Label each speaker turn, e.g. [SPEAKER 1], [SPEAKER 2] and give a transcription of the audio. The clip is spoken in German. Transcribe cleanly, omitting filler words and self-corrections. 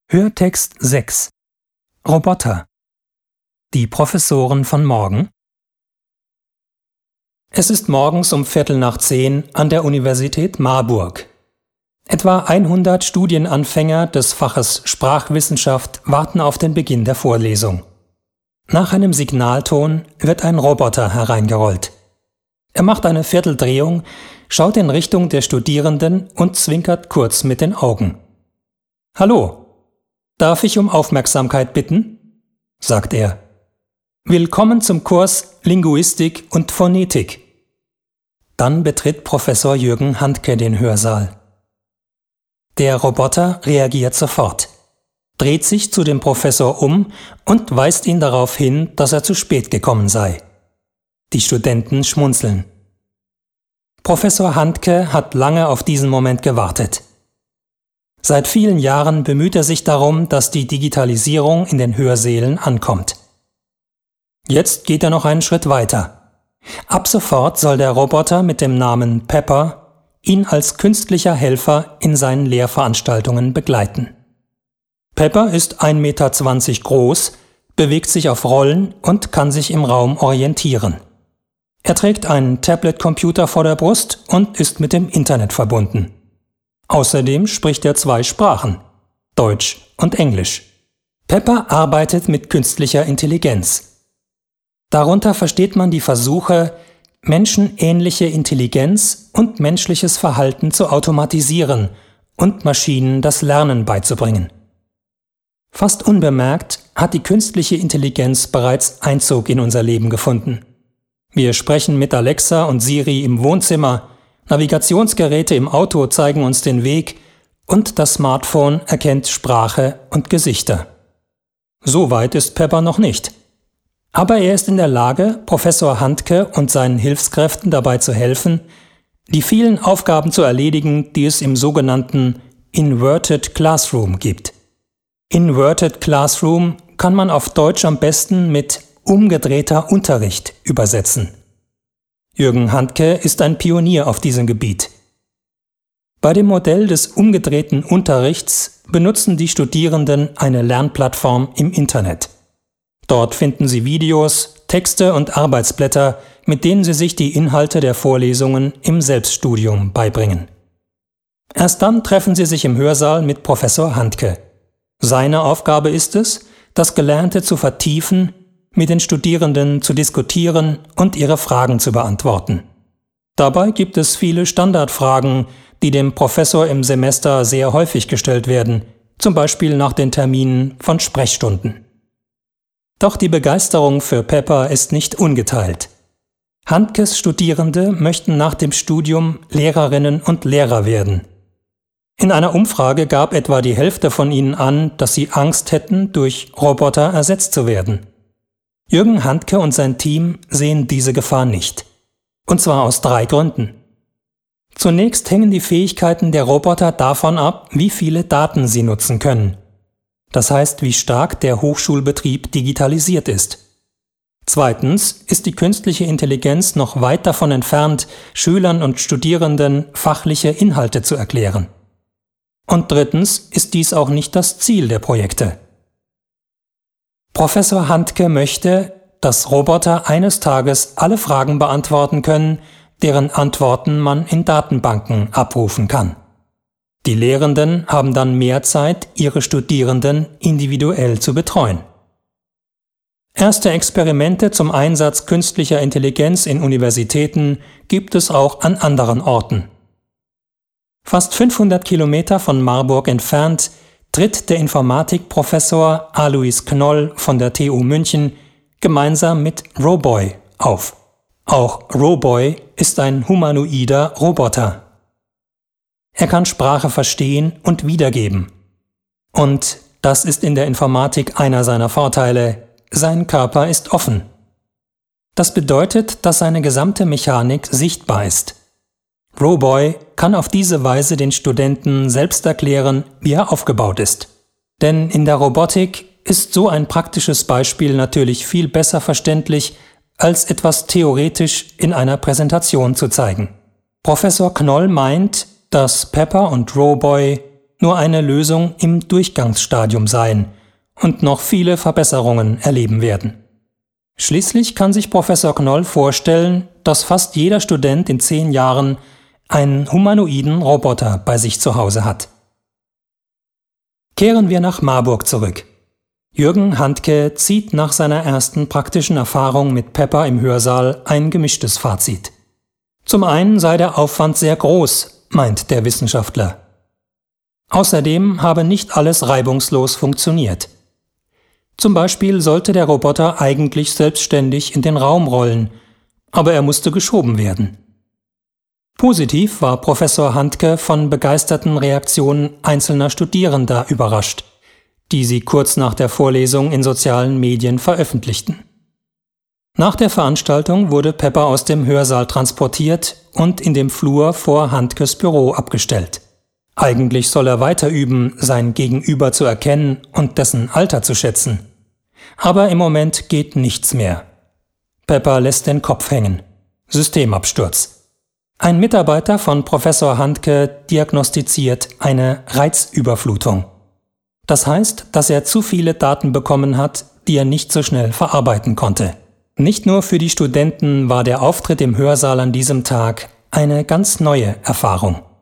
[SPEAKER 1] Hörtext 6 Roboter. Die Professoren von morgen. Es ist morgens um 9:15 an der Universität Marburg. Etwa 100 Studienanfänger des Faches Sprachwissenschaft warten auf den Beginn der Vorlesung. Nach einem Signalton wird ein Roboter hereingerollt. Er macht eine Vierteldrehung, schaut in Richtung der Studierenden und zwinkert kurz mit den Augen. »Hallo, darf ich um Aufmerksamkeit bitten?« sagt er. »Willkommen zum Kurs Linguistik und Phonetik.« Dann betritt Professor Jürgen Handke den Hörsaal. Der Roboter reagiert sofort, dreht sich zu dem Professor um und weist ihn darauf hin, dass er zu spät gekommen sei. Die Studenten schmunzeln. Professor Handke hat lange auf diesen Moment gewartet. Seit vielen Jahren bemüht er sich darum, dass die Digitalisierung in den Hörsälen ankommt. Jetzt geht er noch einen Schritt weiter. Ab sofort soll der Roboter mit dem Namen Pepper ihn als künstlicher Helfer in seinen Lehrveranstaltungen begleiten. Pepper ist 1,20 Meter groß, bewegt sich auf Rollen und kann sich im Raum orientieren. Er trägt einen Tablet-Computer vor der Brust und ist mit dem Internet verbunden. Außerdem spricht er 2 Sprachen, Deutsch und Englisch. Pepper arbeitet mit künstlicher Intelligenz. Darunter versteht man die Versuche, menschenähnliche Intelligenz und menschliches Verhalten zu automatisieren und Maschinen das Lernen beizubringen. Fast unbemerkt hat die künstliche Intelligenz bereits Einzug in unser Leben gefunden. Wir sprechen mit Alexa und Siri im Wohnzimmer, Navigationsgeräte im Auto zeigen uns den Weg und das Smartphone erkennt Sprache und Gesichter. So weit ist Pepper noch nicht. Aber er ist in der Lage, Professor Handke und seinen Hilfskräften dabei zu helfen, die vielen Aufgaben zu erledigen, die es im sogenannten Inverted Classroom gibt. Inverted Classroom kann man auf Deutsch am besten mit umgedrehter Unterricht übersetzen. Jürgen Handke ist ein Pionier auf diesem Gebiet. Bei dem Modell des umgedrehten Unterrichts benutzen die Studierenden eine Lernplattform im Internet. Dort finden sie Videos, Texte und Arbeitsblätter, mit denen sie sich die Inhalte der Vorlesungen im Selbststudium beibringen. Erst dann treffen sie sich im Hörsaal mit Professor Handke. Seine Aufgabe ist es, das Gelernte zu vertiefen, mit den Studierenden zu diskutieren und ihre Fragen zu beantworten. Dabei gibt es viele Standardfragen, die dem Professor im Semester sehr häufig gestellt werden, zum Beispiel nach den Terminen von Sprechstunden. Doch die Begeisterung für Pepper ist nicht ungeteilt. Handkes Studierende möchten nach dem Studium Lehrerinnen und Lehrer werden. In einer Umfrage gab etwa die Hälfte von ihnen an, dass sie Angst hätten, durch Roboter ersetzt zu werden. Jürgen Handke und sein Team sehen diese Gefahr nicht. Und zwar aus 3 Gründen. Zunächst hängen die Fähigkeiten der Roboter davon ab, wie viele Daten sie nutzen können. Das heißt, wie stark der Hochschulbetrieb digitalisiert ist. Zweitens ist die künstliche Intelligenz noch weit davon entfernt, Schülern und Studierenden fachliche Inhalte zu erklären. Und drittens ist dies auch nicht das Ziel der Projekte. Professor Handke möchte, dass Roboter eines Tages alle Fragen beantworten können, deren Antworten man in Datenbanken abrufen kann. Die Lehrenden haben dann mehr Zeit, ihre Studierenden individuell zu betreuen. Erste Experimente zum Einsatz künstlicher Intelligenz in Universitäten gibt es auch an anderen Orten. Fast 500 Kilometer von Marburg entfernt tritt der Informatikprofessor Alois Knoll von der TU München gemeinsam mit Roboy auf. Auch Roboy ist ein humanoider Roboter. Er kann Sprache verstehen und wiedergeben. Und das ist in der Informatik einer seiner Vorteile: sein Körper ist offen. Das bedeutet, dass seine gesamte Mechanik sichtbar ist. Roboy kann auf diese Weise den Studenten selbst erklären, wie er aufgebaut ist. Denn in der Robotik ist so ein praktisches Beispiel natürlich viel besser verständlich, als etwas theoretisch in einer Präsentation zu zeigen. Professor Knoll meint, dass Pepper und Roboy nur eine Lösung im Durchgangsstadium seien und noch viele Verbesserungen erleben werden. Schließlich kann sich Professor Knoll vorstellen, dass fast jeder Student in 10 Jahren einen humanoiden Roboter bei sich zu Hause hat. Kehren wir nach Marburg zurück. Jürgen Handke zieht nach seiner ersten praktischen Erfahrung mit Pepper im Hörsaal ein gemischtes Fazit. Zum einen sei der Aufwand sehr groß, meint der Wissenschaftler. Außerdem habe nicht alles reibungslos funktioniert. Zum Beispiel sollte der Roboter eigentlich selbstständig in den Raum rollen, aber er musste geschoben werden. Positiv war Professor Handke von begeisterten Reaktionen einzelner Studierender überrascht, die sie kurz nach der Vorlesung in sozialen Medien veröffentlichten. Nach der Veranstaltung wurde Pepper aus dem Hörsaal transportiert und in dem Flur vor Handkes Büro abgestellt. Eigentlich soll er weiter üben, sein Gegenüber zu erkennen und dessen Alter zu schätzen. Aber im Moment geht nichts mehr. Pepper lässt den Kopf hängen. Systemabsturz. Ein Mitarbeiter von Professor Handke diagnostiziert eine Reizüberflutung. Das heißt, dass er zu viele Daten bekommen hat, die er nicht so schnell verarbeiten konnte. Nicht nur für die Studenten war der Auftritt im Hörsaal an diesem Tag eine ganz neue Erfahrung.